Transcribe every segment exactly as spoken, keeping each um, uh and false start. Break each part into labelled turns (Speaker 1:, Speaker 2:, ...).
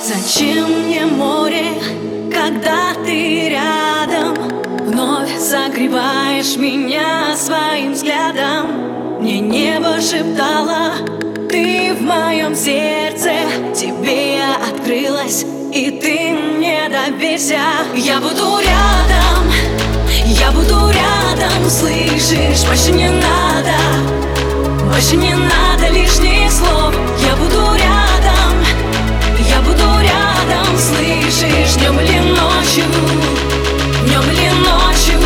Speaker 1: Зачем мне море, когда ты рядом? Вновь согреваешь меня своим взглядом. Мне небо шептало: ты в моем сердце. Тебе я открылась, и ты мне доверься. Я буду рядом, я буду рядом, слышишь? Больше не надо, больше не надо лишних слов. Я буду рядом, я буду рядом, слышишь? Днем или ночью, днем или ночью.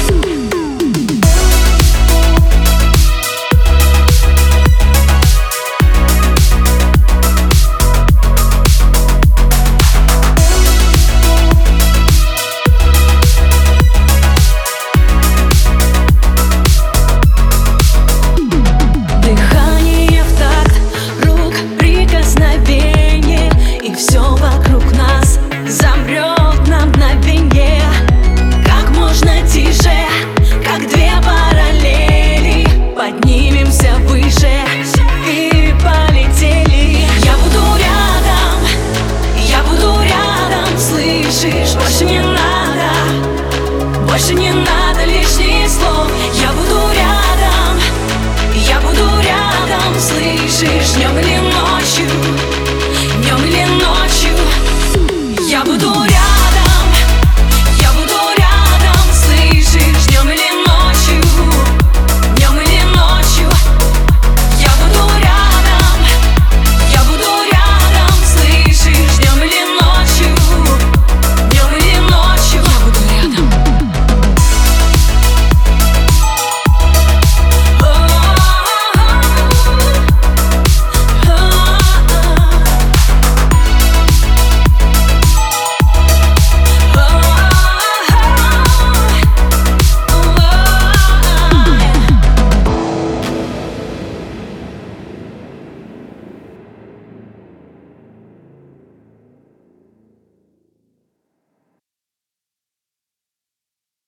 Speaker 1: Поднимемся выше и полетели. Я буду рядом, я буду рядом, слышишь? Больше не надо, больше не надо лишних слов. Я буду рядом, я буду рядом, слышишь? Днем или ночью, днем или ночью. Я буду рядом.